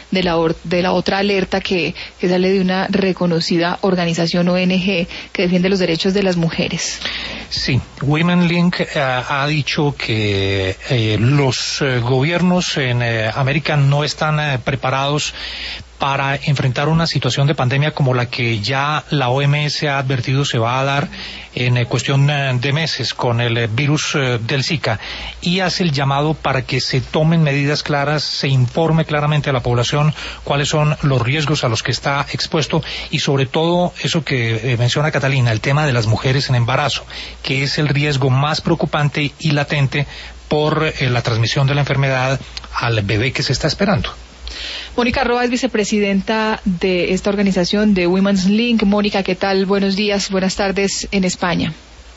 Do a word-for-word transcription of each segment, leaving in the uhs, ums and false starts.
de la, or, de la otra alerta que, que sale de una reconocida organización O N G que defiende los derechos de las mujeres. Sí, Women Link uh, ha dicho que eh, los eh, gobiernos en eh, América no están eh, preparados para enfrentar una situación de pandemia como la que ya la O M S ha advertido se va a dar en eh, cuestión eh, de meses con el eh, virus eh, del Zika, y hace el llamado para que se tomen medidas claras, se informe claramente a la población cuáles son los riesgos a los que está expuesto, y sobre todo eso que eh, menciona Catalina, el tema de las mujeres en embarazo, que es el riesgo más preocupante y latente por eh, la transmisión de la enfermedad al bebé que se está esperando. Mónica Roa es vicepresidenta de esta organización de Women's Link. Mónica, ¿qué tal? Buenos días, buenas tardes en España.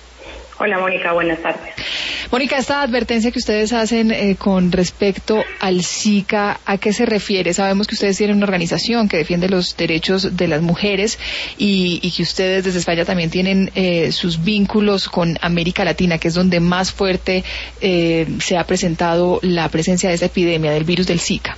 Hola Mónica, buenas tardes. Mónica, esta advertencia que ustedes hacen eh, con respecto al Zika, ¿a qué se refiere? Sabemos que ustedes tienen una organización que defiende los derechos de las mujeres y, y que ustedes desde España también tienen eh, sus vínculos con América Latina, que es donde más fuerte eh, se ha presentado la presencia de esta epidemia del virus del Zika.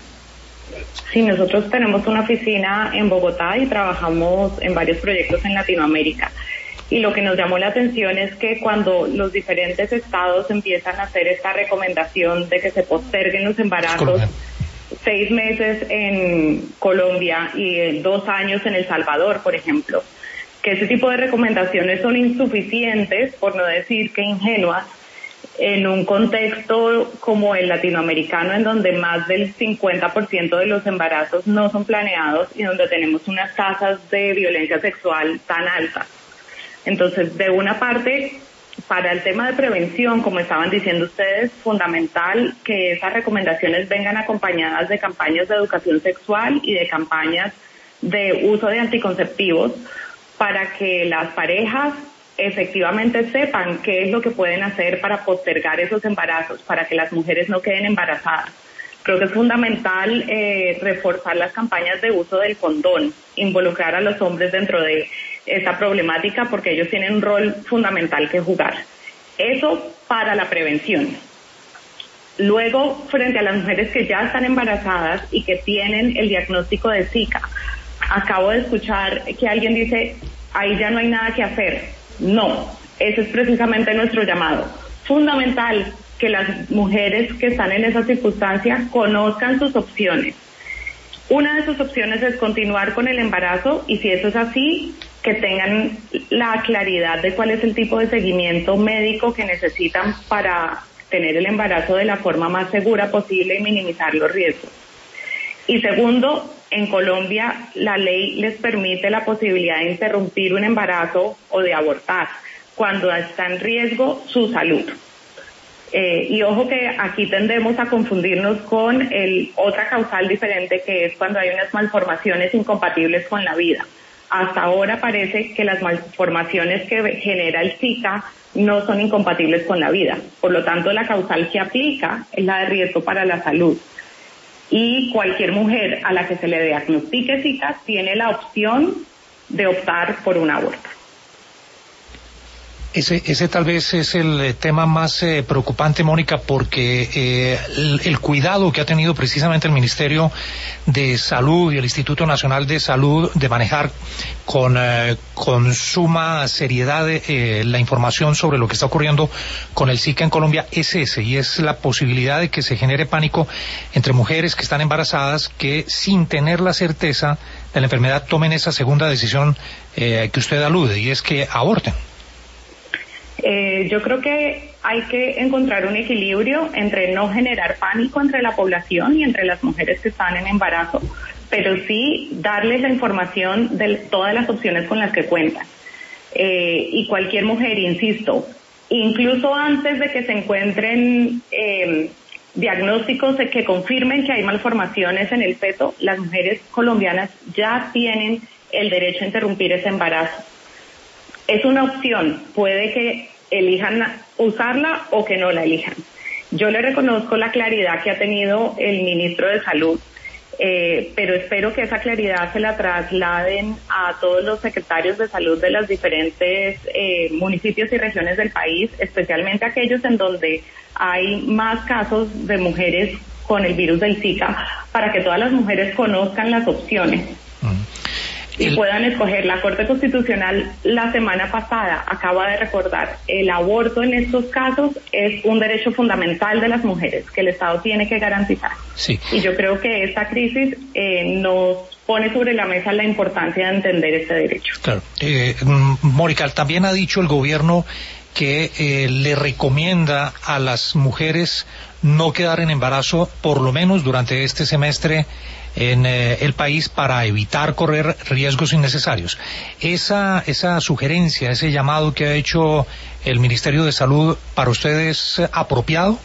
Sí, nosotros tenemos una oficina en Bogotá y trabajamos en varios proyectos en Latinoamérica. Y lo que nos llamó la atención es que cuando los diferentes estados empiezan a hacer esta recomendación de que se posterguen los embarazos, seis meses en Colombia y dos años en El Salvador, por ejemplo, que ese tipo de recomendaciones son insuficientes, por no decir que ingenuas, en un contexto como el latinoamericano, en donde más del cincuenta por ciento de los embarazos no son planeados y donde tenemos unas tasas de violencia sexual tan altas. Entonces, de una parte, para el tema de prevención, como estaban diciendo ustedes, fundamental que esas recomendaciones vengan acompañadas de campañas de educación sexual y de campañas de uso de anticonceptivos para que las parejas efectivamente sepan qué es lo que pueden hacer para postergar esos embarazos, para que las mujeres no queden embarazadas. Creo que es fundamental eh, reforzar las campañas de uso del condón, involucrar a los hombres dentro de esta problemática porque ellos tienen un rol fundamental que jugar. Eso para la prevención. Luego, frente a las mujeres que ya están embarazadas y que tienen el diagnóstico de Zika, acabo de escuchar que alguien dice, ahí ya no hay nada que hacer. No, ese es precisamente nuestro llamado. Fundamental que las mujeres que están en esa circunstancia conozcan sus opciones. Una de sus opciones es continuar con el embarazo y si eso es así, que tengan la claridad de cuál es el tipo de seguimiento médico que necesitan para tener el embarazo de la forma más segura posible y minimizar los riesgos. Y segundo, en Colombia la ley les permite la posibilidad de interrumpir un embarazo o de abortar cuando está en riesgo su salud. Eh, y ojo que aquí tendemos a confundirnos con el otra causal diferente que es cuando hay unas malformaciones incompatibles con la vida. Hasta ahora parece que las malformaciones que genera el Zika no son incompatibles con la vida. Por lo tanto, la causal que aplica es la de riesgo para la salud. Y cualquier mujer a la que se le diagnostique Zika tiene la opción de optar por un aborto. Ese, ese tal vez es el tema más eh, preocupante, Mónica, porque eh, el, el cuidado que ha tenido precisamente el Ministerio de Salud y el Instituto Nacional de Salud de manejar con, eh, con suma seriedad eh, la información sobre lo que está ocurriendo con el Zika en Colombia es ese, y es la posibilidad de que se genere pánico entre mujeres que están embarazadas que sin tener la certeza de la enfermedad tomen esa segunda decisión eh, que usted alude, y es que aborten. Eh, yo creo que hay que encontrar un equilibrio entre no generar pánico entre la población y entre las mujeres que están en embarazo, pero sí darles la información de todas las opciones con las que cuentan. Eh, y cualquier mujer, insisto, incluso antes de que se encuentren eh, diagnósticos de que confirmen que hay malformaciones en el feto, las mujeres colombianas ya tienen el derecho a interrumpir ese embarazo. Es una opción, puede que elijan usarla o que no la elijan. Yo le reconozco la claridad que ha tenido el ministro de Salud, eh, pero espero que esa claridad se la trasladen a todos los secretarios de salud de los diferentes eh, municipios y regiones del país, especialmente aquellos en donde hay más casos de mujeres con el virus del Zika, para que todas las mujeres conozcan las opciones. Uh-huh. Y el... puedan escoger. La Corte Constitucional la semana pasada acaba de recordar, el aborto en estos casos es un derecho fundamental de las mujeres que el Estado tiene que garantizar. Sí. Y yo creo que esta crisis eh, nos pone sobre la mesa la importancia de entender este derecho. Claro. Eh, Mónica, también ha dicho el gobierno que eh, le recomienda a las mujeres no quedar en embarazo, por lo menos durante este semestre en eh, el país, para evitar correr riesgos innecesarios. Esa, esa sugerencia, ese llamado que ha hecho el Ministerio de Salud, ¿para usted es apropiado?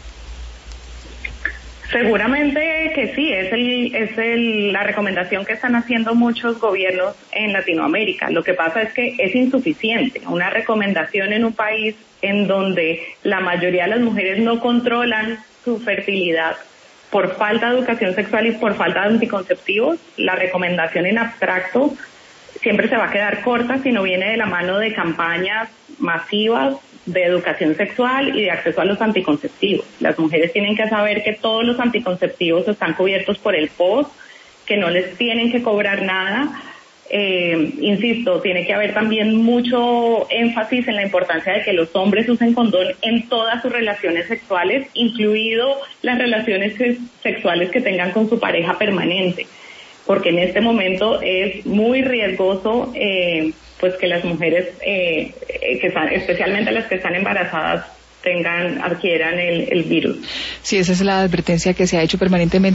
Seguramente que sí, es el, es el, la recomendación que están haciendo muchos gobiernos en Latinoamérica. Lo que pasa es que es insuficiente. Una recomendación en un país en donde la mayoría de las mujeres no controlan su fertilidad por falta de educación sexual y por falta de anticonceptivos, la recomendación en abstracto siempre se va a quedar corta si no viene de la mano de campañas masivas de educación sexual y de acceso a los anticonceptivos. Las mujeres tienen que saber que todos los anticonceptivos están cubiertos por el P O S, que no les tienen que cobrar nada. Eh, insisto, tiene que haber también mucho énfasis en la importancia de que los hombres usen condón en todas sus relaciones sexuales, incluido las relaciones sexuales que tengan con su pareja permanente, porque en este momento es muy riesgoso eh, pues que las mujeres, eh, que están, especialmente las que están embarazadas, tengan, adquieran el, el virus. Sí, esa es la advertencia que se ha hecho permanentemente.